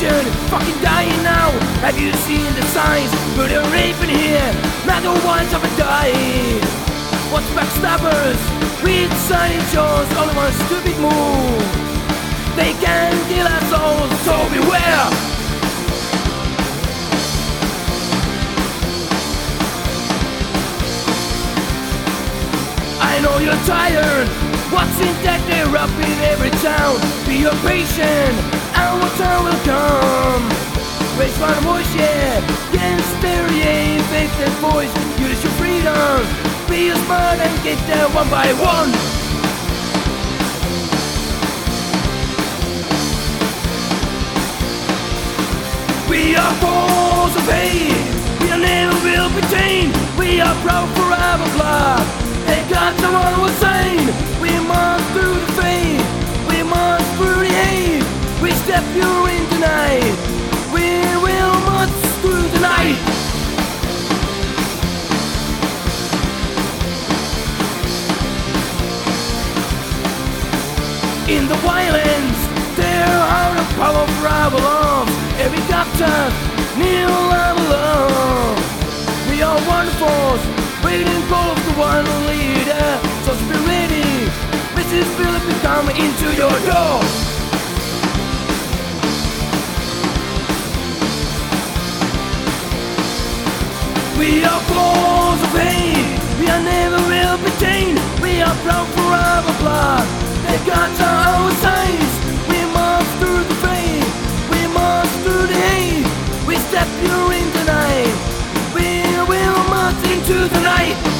nation is fucking dying now. Have you seen the signs? But they're raping here. Not the ones ever died. What's backstabbers? With signing shows, only one stupid move. They can kill us all, so beware. I know you're tired. What's in that they're up in every town. Be your patient, and what time will come. Raise one voice, yeah. Against their infected voice. Use your freedom. Be smart and get there one by one. We are force of hate. We are never will be tamed. We are proud for our blood. They got someone who was sane. We must through the fate. We must through the hate. We step you in tonight. We will march through the night. In the violence, there are the power for our love. Every doctor, kneel our love. We are one force, waiting for the one leader. So be ready, Mrs. Philip will come into your door. We are force of hate. We are never will be tamed. We are proud for our blood. They got our signs. We must through the fate. We must through the hate. We step you in tonight. We will march into the night.